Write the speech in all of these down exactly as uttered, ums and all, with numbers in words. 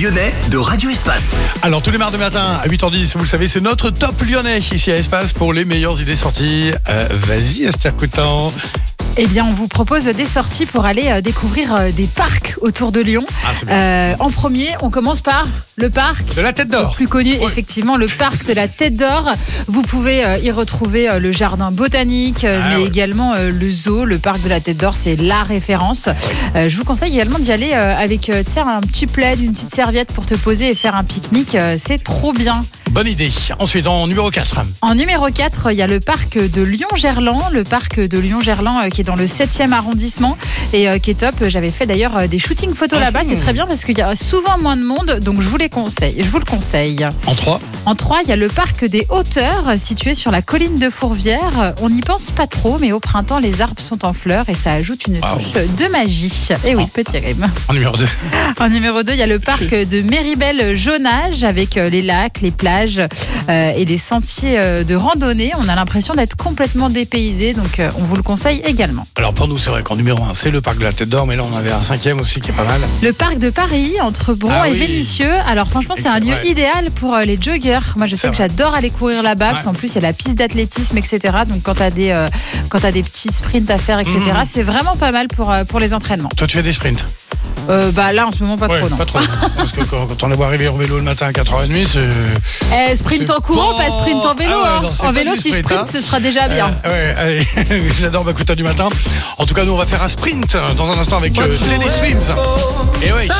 lyonnais de Radio Espace. Alors tous les mardis matin à huit heures dix, vous le savez, c'est notre top lyonnais ici à Espace pour les meilleures idées sorties. Euh, vas-y Esther Coutan. Eh bien, on vous propose des sorties pour aller euh, découvrir euh, des parcs autour de Lyon. Ah, c'est bien. Euh, en premier, on commence par le parc De la Tête d'Or. plus connu, Ouais. effectivement, le parc de la Tête d'Or. Vous pouvez euh, y retrouver euh, le jardin botanique, euh, Ah, mais ouais. également euh, le zoo. Le parc de la Tête d'Or, c'est la référence. Euh, je vous conseille également d'y aller euh, avec euh, tu sais, un petit plaid, une petite serviette pour te poser et faire un pique-nique. Euh, c'est trop bien. Bonne idée. Ensuite, en numéro quatre. En numéro quatre, il y a le parc de Lyon-Gerland. Le parc de Lyon-Gerland euh, qui est dans le septième arrondissement et euh, qui est top. J'avais fait d'ailleurs euh, des shootings photos là-bas. C'est très bien parce qu'il y a souvent moins de monde. Donc je vous les conseille. Je vous le conseille. En trois. En trois, il y a le parc des Hauteurs situé sur la colline de Fourvière. On n'y pense pas trop, mais au printemps, les arbres sont en fleurs et ça ajoute une Wow. touche de magie. Et oui, petit rime. En numéro deux. En numéro deux, il y a le parc de Méribel-Jonage avec euh, les lacs, les plages euh, et les sentiers euh, de randonnée. On a l'impression d'être complètement dépaysé, donc euh, on vous le conseille également. Alors pour nous, c'est vrai qu'en numéro un, c'est le parc de la Tête d'Or, mais là on avait un cinquième aussi qui est pas mal. Le parc de Paris, entre Bron Ah et oui. Vénissieux. Alors franchement, Et c'est un c'est lieu vrai. idéal pour euh, les joggers. Moi, je sais C'est que vrai. j'adore aller courir là-bas parce Ouais. qu'en plus, il y a la piste d'athlétisme, et cetera. Donc quand tu as des, euh, quand t'as des petits sprints à faire, et cetera, Mhm. c'est vraiment pas mal pour, euh, pour les entraînements. Toi, tu fais des sprints. Euh, bah là, en ce moment, pas Ouais, trop, non. pas trop. Parce que quand, quand on les voit arriver au vélo le matin à quatre heures trente, c'est. Eh, sprint C'est en courant, pas- pas sprint en vélo. Ah ouais, hein. non, c'est En pas vélo, du si je sprint, sprint, hein. ce sera déjà bien. Euh, ouais, allez, j'adore Bakuta du matin. En tout cas, nous, on va faire un sprint dans un instant avec euh, Steady Swims. Et ouais.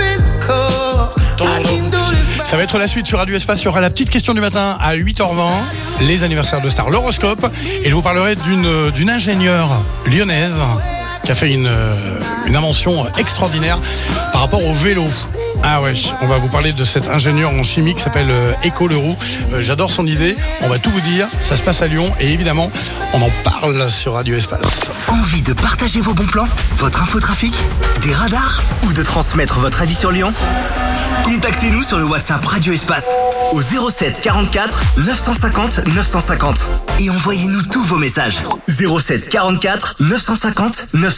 Ça va être la suite sur Radio Espace. Il y aura la petite question du matin à huit heures vingt, les anniversaires de stars, l'horoscope. Et je vous parlerai d'une, d'une ingénieure lyonnaise qui a fait une, euh, une invention extraordinaire par rapport au vélo. Ah ouais, on va vous parler de cette ingénieure en chimie qui s'appelle euh, Écho Leroux. Euh, j'adore son idée, on va tout vous dire. Ça se passe à Lyon et évidemment, on en parle sur Radio Espace. Envie de partager vos bons plans, votre infotrafic, des radars ou de transmettre votre avis sur Lyon? Contactez-nous sur le WhatsApp Radio Espace au zéro sept quarante-quatre neuf cent cinquante neuf cent cinquante et envoyez-nous tous vos messages. zéro sept quarante-quatre neuf cent cinquante neuf cent cinquante.